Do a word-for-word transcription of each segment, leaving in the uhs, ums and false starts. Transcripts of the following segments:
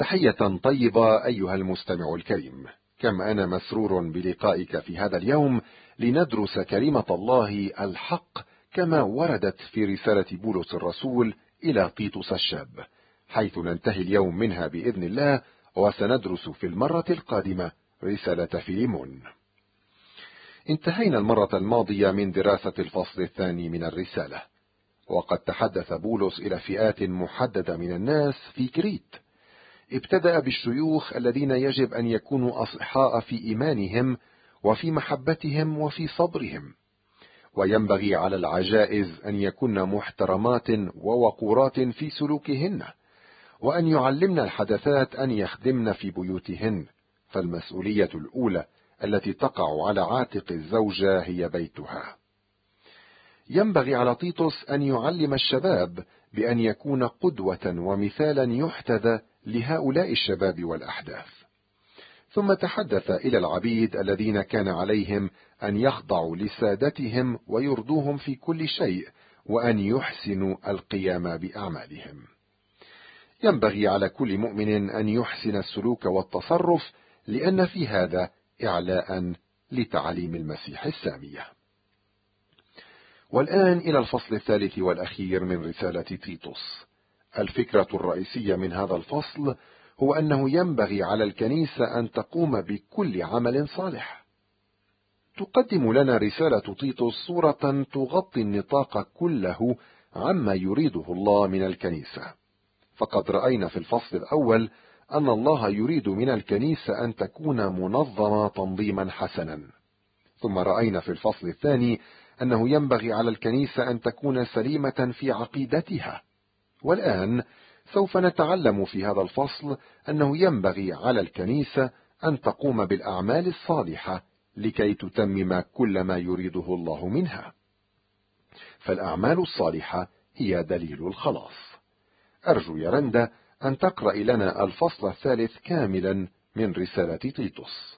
تحية طيبة أيها المستمع الكريم، كم أنا مسرور بلقائك في هذا اليوم لندرس كلمة الله الحق كما وردت في رسالة بولس الرسول إلى طيطس الشاب، حيث ننتهي اليوم منها بإذن الله، وسندرس في المرة القادمة رسالة فيليمون. انتهينا المرة الماضية من دراسة الفصل الثاني من الرسالة، وقد تحدث بولس إلى فئات محددة من الناس في كريت. ابتدأ بالشيوخ الذين يجب أن يكونوا أصحاء في إيمانهم وفي محبتهم وفي صبرهم، وينبغي على العجائز أن يكون محترمات ووقورات في سلوكهن، وأن يعلمن الحدثات أن يخدمن في بيوتهن، فالمسؤولية الأولى التي تقع على عاتق الزوجة هي بيتها. ينبغي على طيطس أن يعلم الشباب بأن يكون قدوة ومثالا يحتذى لهؤلاء الشباب والأحداث. ثم تحدث إلى العبيد الذين كان عليهم أن يخضعوا لسادتهم ويرضوهم في كل شيء، وأن يحسنوا القيام بأعمالهم. ينبغي على كل مؤمن أن يحسن السلوك والتصرف، لأن في هذا إعلاء لتعاليم المسيح السامية. والآن إلى الفصل الثالث والأخير من رسالة تيتوس. الفكرة الرئيسية من هذا الفصل هو أنه ينبغي على الكنيسة أن تقوم بكل عمل صالح. تقدم لنا رسالة تيتوس صورة تغطي النطاق كله عما يريده الله من الكنيسة، فقد رأينا في الفصل الأول أن الله يريد من الكنيسة أن تكون منظمة تنظيما حسنا، ثم رأينا في الفصل الثاني أنه ينبغي على الكنيسة أن تكون سليمة في عقيدتها. والآن سوف نتعلم في هذا الفصل أنه ينبغي على الكنيسة أن تقوم بالأعمال الصالحة لكي تتمم كل ما يريده الله منها، فالأعمال الصالحة هي دليل الخلاص. أرجو يا رندا أن تقرأ لنا الفصل الثالث كاملا من رسالة تيتوس.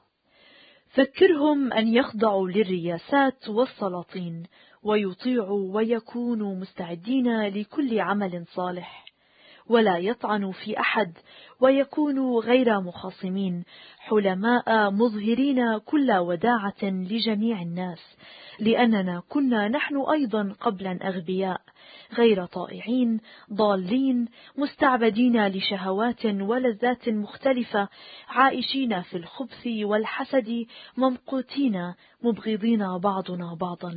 ذكرهم أن يخضعوا للرياسات والسلاطين، ويطيعوا ويكونوا مستعدين لكل عمل صالح، ولا يطعنوا في أحد، ويكونوا غير مخاصمين، حلماء مظهرين كل وداعة لجميع الناس، لأننا كنا نحن أيضا قبلا أغبياء، غير طائعين، ضالين، مستعبدين لشهوات ولذات مختلفة، عائشين في الخبث والحسد، ممقوتين، مبغضين بعضنا بعضا.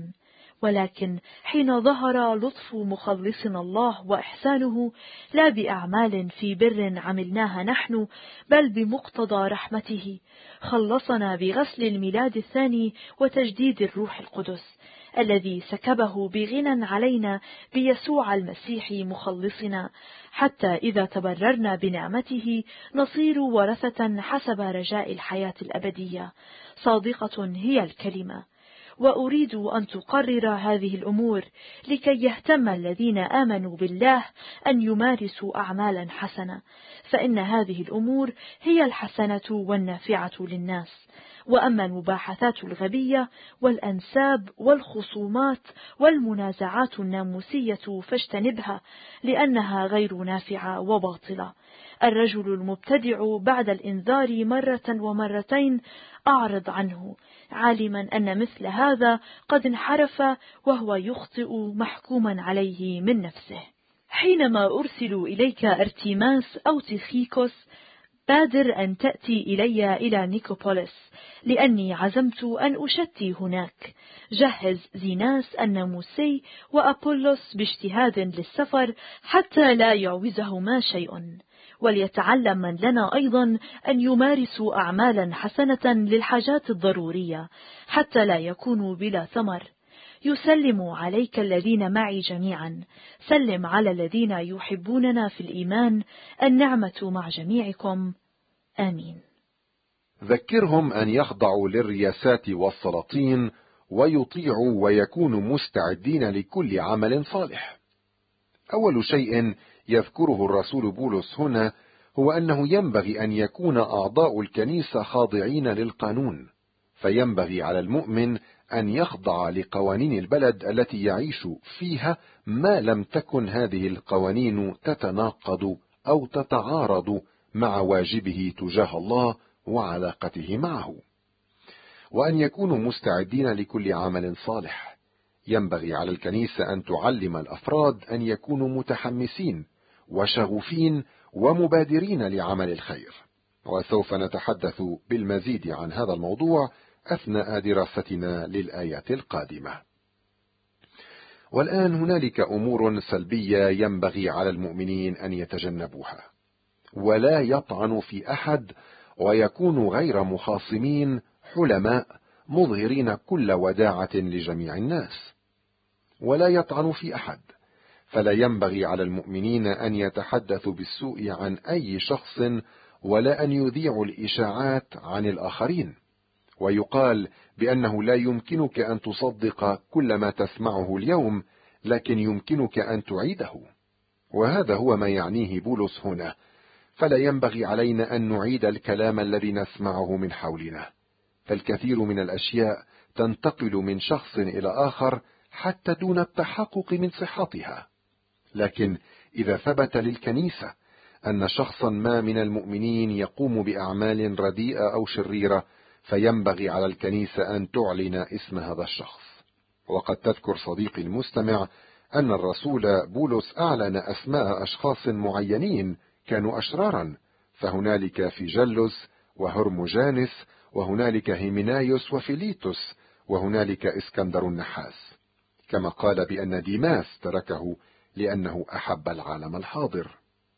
ولكن حين ظهر لطف مخلصنا الله وإحسانه، لا بأعمال في بر عملناها نحن، بل بمقتضى رحمته، خلصنا بغسل الميلاد الثاني وتجديد الروح القدس، الذي سكبه بغنى علينا بيسوع المسيح مخلصنا، حتى إذا تبررنا بنعمته نصير ورثة حسب رجاء الحياة الأبدية. صادقة هي الكلمة. وأريد أن تقرر هذه الأمور لكي يهتم الذين آمنوا بالله أن يمارسوا أعمالا حسنة، فإن هذه الأمور هي الحسنة والنافعة للناس. وأما المباحثات الغبية والأنساب والخصومات والمنازعات الناموسية فاجتنبها، لأنها غير نافعة وباطلة. الرجل المبتدع بعد الإنذار مرة ومرتين أعرض عنه، عالما أن مثل هذا قد انحرف وهو يخطئ محكوما عليه من نفسه. حينما أرسل إليك أرتيماس أو تيخيكوس، بادر أن تأتي إلي إلى نيكوبوليس، لأني عزمت أن أشتي هناك. جهز زيناس الناموسي وأبولوس باجتهاد للسفر، حتى لا يعوزهما شيء. وليتعلم من لنا أيضا أن يمارسوا أعمالا حسنة للحاجات الضرورية، حتى لا يكونوا بلا ثمر. يسلم عليك الذين معي جميعا. سلم على الذين يحبوننا في الإيمان. النعمة مع جميعكم. آمين. ذكرهم أن يخضعوا للرياسات والسلاطين، ويطيعوا ويكونوا مستعدين لكل عمل صالح. أول شيء يذكره الرسول بولس هنا هو أنه ينبغي أن يكون أعضاء الكنيسة خاضعين للقانون، فينبغي على المؤمن أن يخضع لقوانين البلد التي يعيش فيها، ما لم تكن هذه القوانين تتناقض أو تتعارض مع واجبه تجاه الله وعلاقته معه، وأن يكونوا مستعدين لكل عمل صالح. ينبغي على الكنيسة أن تعلم الأفراد أن يكونوا متحمسين وشغوفين ومبادرين لعمل الخير، وسوف نتحدث بالمزيد عن هذا الموضوع أثناء دراستنا للآيات القادمة. والآن هنالك أمور سلبية ينبغي على المؤمنين أن يتجنبوها، ولا يطعن في أحد، ويكونوا غير مخاصمين، حلماء مظهرين كل وداعة لجميع الناس. ولا يطعن في أحد، فلا ينبغي على المؤمنين أن يتحدثوا بالسوء عن أي شخص، ولا أن يذيعوا الإشاعات عن الآخرين. ويقال بأنه لا يمكنك أن تصدق كل ما تسمعه اليوم، لكن يمكنك أن تعيده، وهذا هو ما يعنيه بولس هنا. فلا ينبغي علينا أن نعيد الكلام الذي نسمعه من حولنا، فالكثير من الأشياء تنتقل من شخص إلى آخر حتى دون التحقق من صحتها. لكن إذا ثبت للكنيسة أن شخصا ما من المؤمنين يقوم بأعمال رديئة أو شريرة، فينبغي على الكنيسة أن تعلن اسم هذا الشخص. وقد تذكر صديقي المستمع أن الرسول بولس أعلن أسماء أشخاص معينين كانوا أشرارا، فهنالك فيجلس وهرمجانس، وهنالك هيمنايوس وفيليتوس، وهنالك اسكندر النحاس، كما قال بأن ديماس تركه لأنه أحب العالم الحاضر.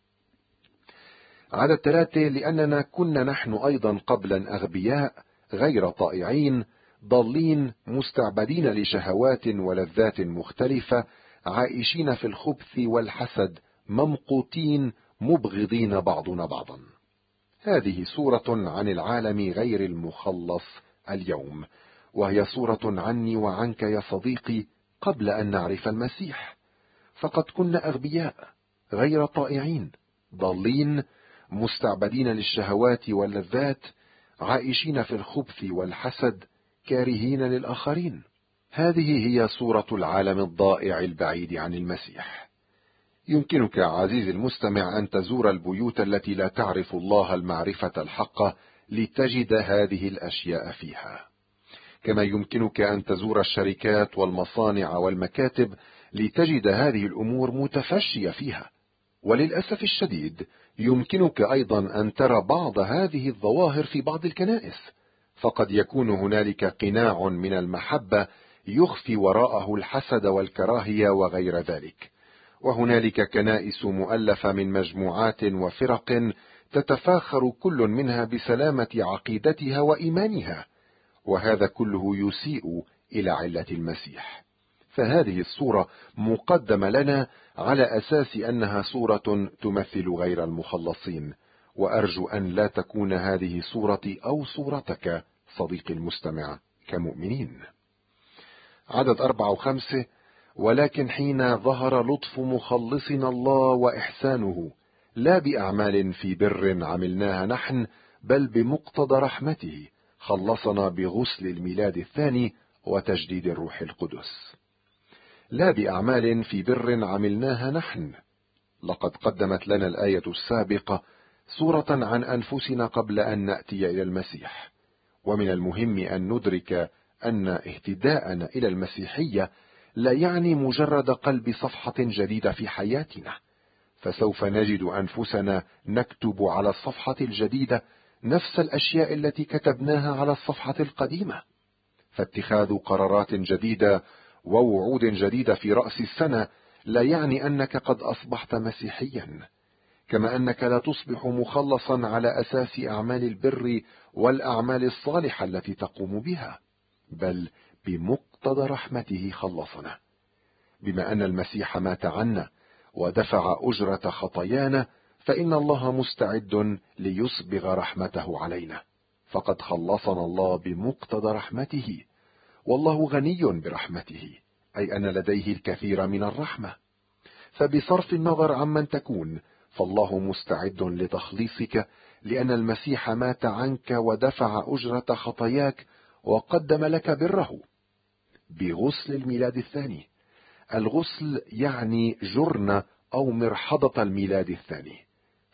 عدد ثلاثة: لأننا كنا نحن أيضا قبلا أغبياء غير طائعين، ضالين، مستعبدين لشهوات ولذات مختلفة، عائشين في الخبث والحسد، ممقوتين، مبغضين بعضنا بعضا. هذه صورة عن العالم غير المخلص اليوم، وهي صورة عني وعنك يا صديقي قبل أن نعرف المسيح. فقد كنا أغبياء غير طائعين، ضالين، مستعبدين للشهوات واللذات، عائشين في الخبث والحسد، كارهين للآخرين. هذه هي صورة العالم الضائع البعيد عن المسيح. يمكنك عزيزي المستمع أن تزور البيوت التي لا تعرف الله المعرفة الحقة لتجد هذه الأشياء فيها، كما يمكنك أن تزور الشركات والمصانع والمكاتب لتجد هذه الأمور متفشية فيها. وللأسف الشديد يمكنك أيضا أن ترى بعض هذه الظواهر في بعض الكنائس، فقد يكون هنالك قناع من المحبة يخفي وراءه الحسد والكراهية وغير ذلك. وهنالك كنائس مؤلفة من مجموعات وفرق تتفاخر كل منها بسلامة عقيدتها وإيمانها، وهذا كله يسيء إلى علة المسيح. فهذه الصورة مقدمة لنا على أساس أنها صورة تمثل غير المخلصين، وأرجو أن لا تكون هذه صورتي أو صورتك صديقي المستمع كمؤمنين. عدد أربعة وخمسة: ولكن حين ظهر لطف مخلصنا الله وإحسانه، لا بأعمال في بر عملناها نحن، بل بمقتضى رحمته خلصنا بغسل الميلاد الثاني وتجديد الروح القدس. لا بأعمال في بر عملناها نحن. لقد قدمت لنا الآية السابقة صورة عن أنفسنا قبل أن نأتي إلى المسيح، ومن المهم أن ندرك أن اهتداءنا إلى المسيحية لا يعني مجرد قلب صفحة جديدة في حياتنا، فسوف نجد أنفسنا نكتب على الصفحة الجديدة نفس الأشياء التي كتبناها على الصفحة القديمة. فاتخاذ قرارات جديدة ووعود جديدة في رأس السنة لا يعني أنك قد أصبحت مسيحيا، كما أنك لا تصبح مخلصا على أساس أعمال البر والأعمال الصالحة التي تقوم بها، بل بمقتضى رحمته خلصنا. بما أن المسيح مات عنا ودفع أجرة خطايانا، فإن الله مستعد ليسبغ رحمته علينا، فقد خلصنا الله بمقتضى رحمته، والله غني برحمته، أي أن لديه الكثير من الرحمة. فبصرف النظر عمن تكون، فالله مستعد لتخليصك، لأن المسيح مات عنك ودفع أجرة خطاياك وقدم لك بره بغسل الميلاد الثاني. الغسل يعني جرن أو مرحضة الميلاد الثاني،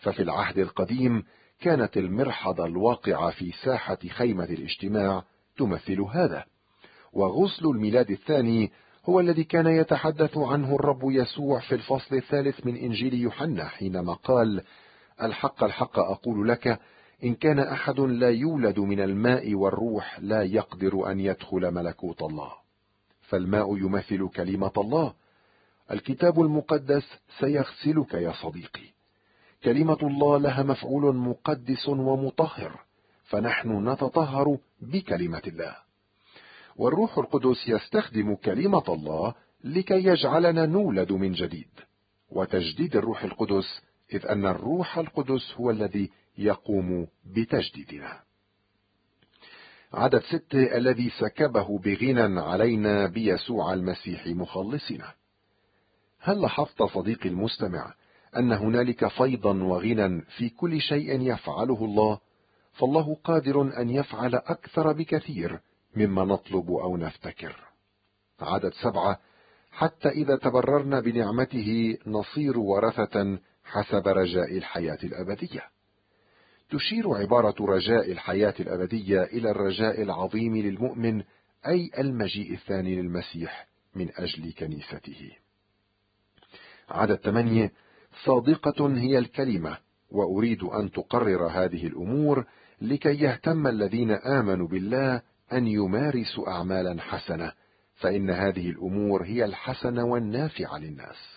ففي العهد القديم كانت المرحضة الواقعة في ساحة خيمة الاجتماع تمثل هذا، وغسل الميلاد الثاني هو الذي كان يتحدث عنه الرب يسوع في الفصل الثالث من إنجيل يوحنا حينما قال: الحق الحق أقول لك، إن كان أحد لا يولد من الماء والروح لا يقدر أن يدخل ملكوت الله. فالماء يمثل كلمة الله. الكتاب المقدس سيغسلك يا صديقي. كلمة الله لها مفعول مقدس ومطهر، فنحن نتطهر بكلمة الله. والروح القدس يستخدم كلمة الله لكي يجعلنا نولد من جديد، وتجديد الروح القدس إذ أن الروح القدس هو الذي يقوم بتجديدنا. عدد ستة: الذي سكبه بغنى علينا بيسوع المسيح مخلصنا. هل لاحظت صديقي المستمع أن هنالك فيضا وغنى في كل شيء يفعله الله؟ فالله قادر أن يفعل أكثر بكثير مما نطلب أو نفتكر. عدد سبعة: حتى إذا تبررنا بنعمته نصير ورثة حسب رجاء الحياة الأبدية. تشير عبارة رجاء الحياة الأبدية إلى الرجاء العظيم للمؤمن، أي المجيء الثاني للمسيح من أجل كنيسته. عدد ثمانية: صادقة هي الكلمة، وأريد أن تقرر هذه الأمور لكي يهتم الذين آمنوا بالله أن يمارسوا أعمالا حسنة، فإن هذه الأمور هي الحسنة والنافعة للناس.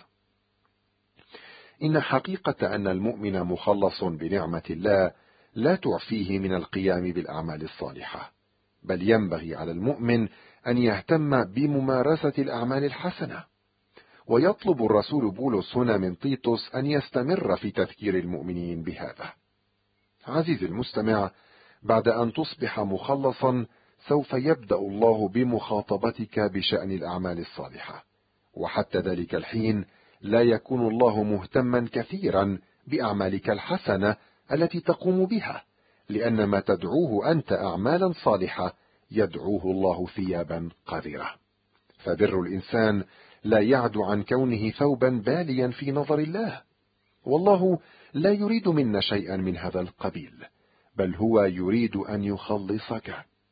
إن حقيقة أن المؤمن مخلص بنعمة الله لا تعفيه من القيام بالأعمال الصالحة، بل ينبغي على المؤمن أن يهتم بممارسة الأعمال الحسنة. ويطلب الرسول بولس هنا من تيتوس أن يستمر في تذكير المؤمنين بهذا. عزيزي المستمع، بعد أن تصبح مخلصا سوف يبدأ الله بمخاطبتك بشأن الأعمال الصالحة، وحتى ذلك الحين لا يكون الله مهتما كثيرا بأعمالك الحسنة التي تقوم بها، لأن ما تدعوه أنت أعمالا صالحة يدعوه الله ثيابا قذرة. فبر الإنسان لا يعد عن كونه ثوبا باليا في نظر الله، والله لا يريد منا شيئا من هذا القبيل، بل هو يريد أن يخلصك.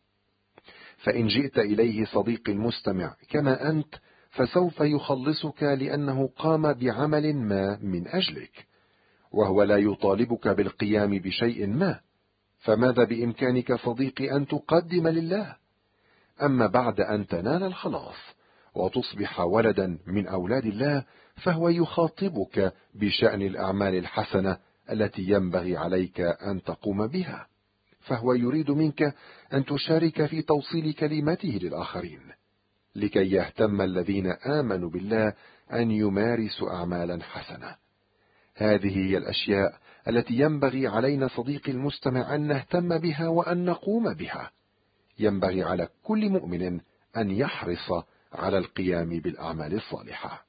فإن جئت إليه صديقي المستمع كما أنت فسوف يخلصك، لأنه قام بعمل ما من أجلك، وهو لا يطالبك بالقيام بشيء ما. فماذا بإمكانك صديقي أن تقدم لله؟ أما بعد أن تنال الخلاص وتصبح ولدا من أولاد الله فهو يخاطبك بشأن الأعمال الحسنة التي ينبغي عليك أن تقوم بها، فهو يريد منك أن تشارك في توصيل كلمته للآخرين، لكي يهتم الذين آمنوا بالله أن يمارسوا أعمالا حسنة. هذه هي الأشياء التي ينبغي علينا صديقي المستمع أن نهتم بها وأن نقوم بها. ينبغي على كل مؤمن أن يحرص على القيام بالأعمال الصالحة.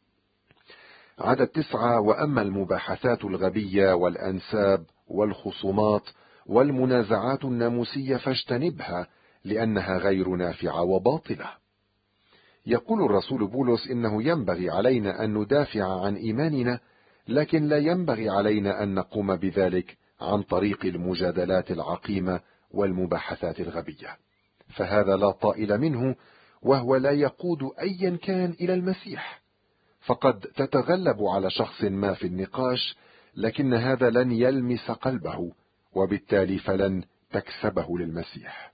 عدد تسعة: وأما المباحثات الغبية والأنساب والخصومات والمنازعات الناموسية فاجتنبها، لأنها غير نافعة وباطلة. يقول الرسول بولس إنه ينبغي علينا أن ندافع عن إيماننا، لكن لا ينبغي علينا أن نقوم بذلك عن طريق المجادلات العقيمة والمباحثات الغبية، فهذا لا طائل منه، وهو لا يقود أيا كان إلى المسيح. فقد تتغلب على شخص ما في النقاش، لكن هذا لن يلمس قلبه، وبالتالي فلن تكسبه للمسيح.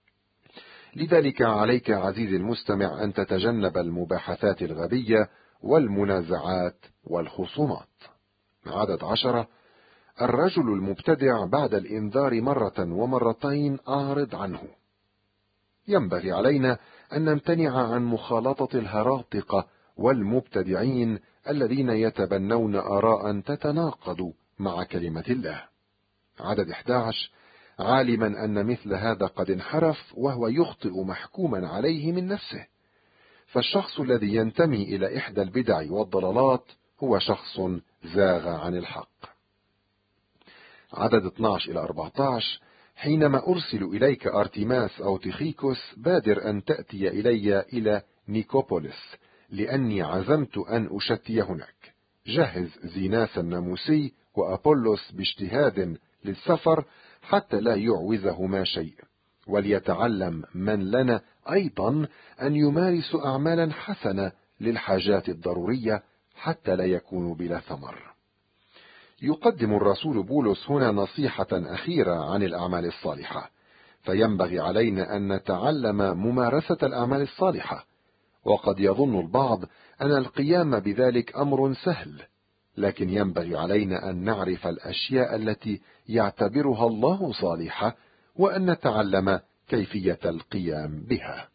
لذلك عليك عزيزي المستمع أن تتجنب المباحثات الغبية والمنازعات والخصومات. عدد عشرة: الرجل المبتدع بعد الإنذار مرة ومرتين أعرض عنه. ينبغي علينا أن نمتنع عن مخالطة الهراطقة والمبتدعين الذين يتبنون آراء تتناقض مع كلمة الله. عدد أحد عشر: عالما أن مثل هذا قد انحرف وهو يخطئ محكوما عليه من نفسه. فالشخص الذي ينتمي إلى إحدى البدع والضلالات هو شخص زاغ عن الحق. عدد اثني عشر إلى أربعة عشر: حينما أرسل إليك أرتيماس أو تيخيكوس بادر أن تأتي إلي إلى نيكوبوليس، لأني عزمت أن أشتي هناك، جهز زيناس الناموسي وأبولس باجتهاد للسفر حتى لا يعوزهما شيء، وليتعلم من لنا أيضا أن يمارس أعمالا حسنة للحاجات الضرورية حتى لا يكونوا بلا ثمر. يقدم الرسول بولس هنا نصيحة أخيرة عن الأعمال الصالحة، فينبغي علينا أن نتعلم ممارسة الأعمال الصالحة. وقد يظن البعض أن القيام بذلك أمر سهل، لكن ينبغي علينا أن نعرف الأشياء التي يعتبرها الله صالحة، وأن نتعلم كيفية القيام بها.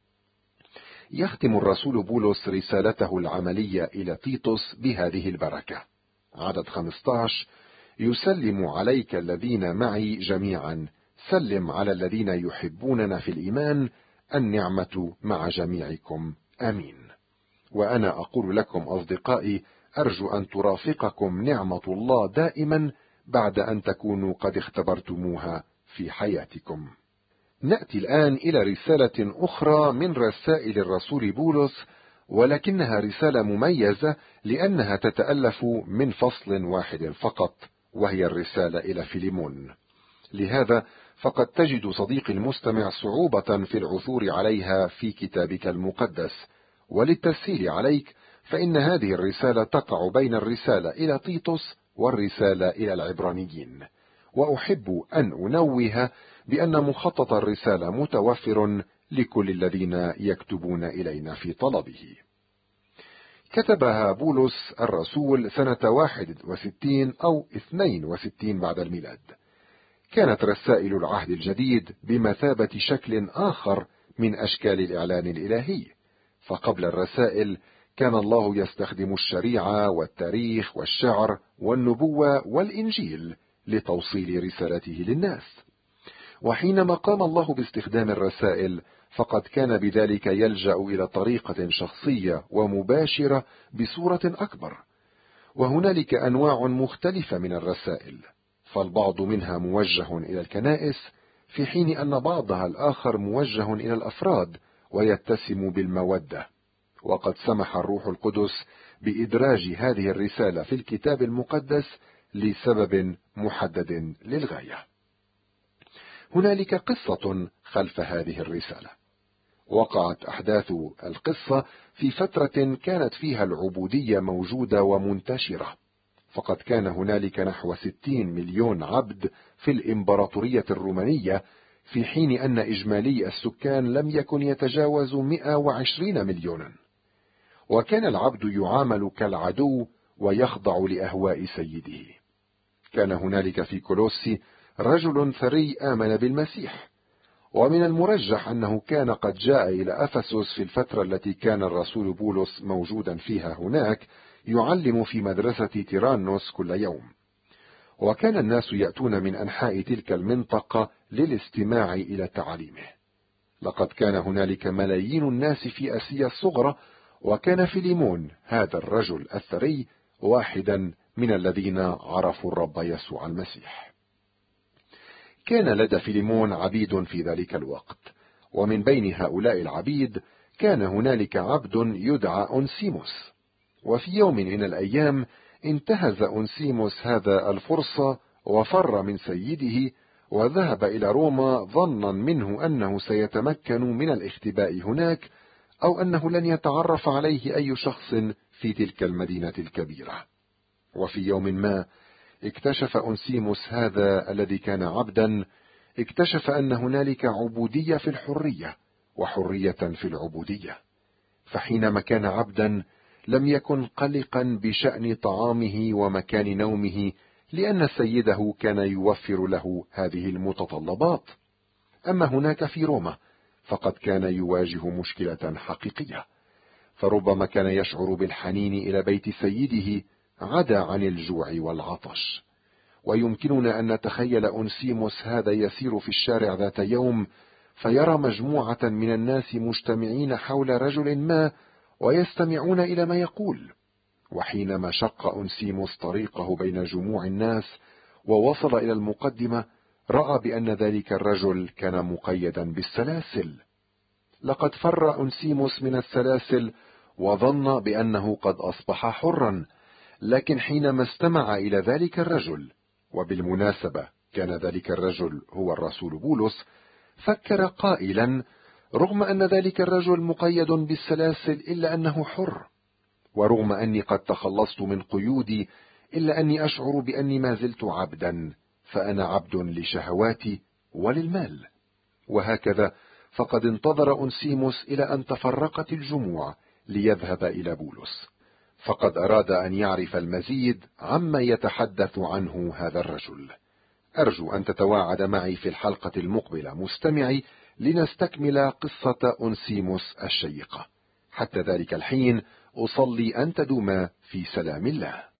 يختم الرسول بولس رسالته العملية إلى تيتوس بهذه البركة. عدد خمسة عشر: يسلم عليك الذين معي جميعا، سلم على الذين يحبوننا في الإيمان، النعمة مع جميعكم، آمين. وأنا أقول لكم أصدقائي، أرجو أن ترافقكم نعمة الله دائما بعد أن تكونوا قد اختبرتموها في حياتكم. نأتي الآن إلى رسالة أخرى من رسائل الرسول بولس، ولكنها رسالة مميزة لأنها تتألف من فصل واحد فقط، وهي الرسالة إلى فيليمون. لهذا فقد تجد صديقي المستمع صعوبة في العثور عليها في كتابك المقدس، وللتسهيل عليك فإن هذه الرسالة تقع بين الرسالة إلى تيتوس والرسالة إلى العبرانيين. وأحب أن أنوه بأن مخطط الرسالة متوفر لكل الذين يكتبون إلينا في طلبه. كتبها بولس الرسول سنة واحد وستين أو اثنين وستين بعد الميلاد. كانت رسائل العهد الجديد بمثابة شكل آخر من أشكال الإعلان الإلهي، فقبل الرسائل كان الله يستخدم الشريعة والتاريخ والشعر والنبوة والإنجيل لتوصيل رسالته للناس. وحينما قام الله باستخدام الرسائل فقد كان بذلك يلجأ إلى طريقة شخصية ومباشرة بصورة أكبر. وهنالك أنواع مختلفة من الرسائل، فالبعض منها موجه إلى الكنائس، في حين أن بعضها الآخر موجه إلى الأفراد ويتسم بالمودة. وقد سمح الروح القدس بإدراج هذه الرسالة في الكتاب المقدس لسبب محدد للغاية. هنالك قصة خلف هذه الرسالة. وقعت أحداث القصة في فترة كانت فيها العبودية موجودة ومنتشرة، فقد كان هنالك نحو ستين مليون عبد في الإمبراطورية الرومانية، في حين أن إجمالي السكان لم يكن يتجاوز مئة وعشرين مليونا. وكان العبد يعامل كالعدو ويخضع لأهواء سيده. كان هنالك في كولوسي رجل ثري آمن بالمسيح، ومن المرجح أنه كان قد جاء إلى أفسس في الفترة التي كان الرسول بولس موجودا فيها هناك، يعلم في مدرسة تيرانوس كل يوم. وكان الناس يأتون من أنحاء تلك المنطقة للاستماع إلى تعاليمه. لقد كان هنالك ملايين الناس في آسيا الصغرى، وكان فيليمون هذا الرجل الثري واحدا من الذين عرفوا الرب يسوع المسيح. كان لدى فيليمون عبيد في ذلك الوقت، ومن بين هؤلاء العبيد كان هنالك عبد يدعى أونسيموس. وفي يوم من الأيام انتهز أونسيموس هذا الفرصة وفر من سيده وذهب إلى روما، ظنا منه أنه سيتمكن من الاختباء هناك، أو أنه لن يتعرف عليه أي شخص في تلك المدينة الكبيرة. وفي يوم ما اكتشف أونسيموس هذا الذي كان عبدا، اكتشف أن هنالك عبودية في الحرية وحرية في العبودية. فحينما كان عبدا لم يكن قلقا بشأن طعامه ومكان نومه، لأن سيده كان يوفر له هذه المتطلبات. أما هناك في روما فقد كان يواجه مشكلة حقيقية، فربما كان يشعر بالحنين إلى بيت سيده عدا عن الجوع والعطش. ويمكننا أن نتخيل أونسيموس هذا يسير في الشارع ذات يوم، فيرى مجموعة من الناس مجتمعين حول رجل ما ويستمعون إلى ما يقول. وحينما شق أونسيموس طريقه بين جموع الناس ووصل إلى المقدمة، رأى بأن ذلك الرجل كان مقيدا بالسلاسل. لقد فر أونسيموس من السلاسل وظن بأنه قد أصبح حرا، لكن حينما استمع إلى ذلك الرجل، وبالمناسبة كان ذلك الرجل هو الرسول بولس، فكر قائلا: رغم أن ذلك الرجل مقيد بالسلاسل إلا أنه حر، ورغم أني قد تخلصت من قيودي إلا أني أشعر بأني ما زلت عبدا، فأنا عبد لشهواتي وللمال. وهكذا فقد انتظر أنسيموس إلى أن تفرقت الجموع ليذهب إلى بولس، فقد أراد أن يعرف المزيد عما يتحدث عنه هذا الرجل. أرجو أن تتواعد معي في الحلقة المقبلة مستمعي لنستكمل قصة أنسيموس الشيقة. حتى ذلك الحين أصلي أن تدوما في سلام الله.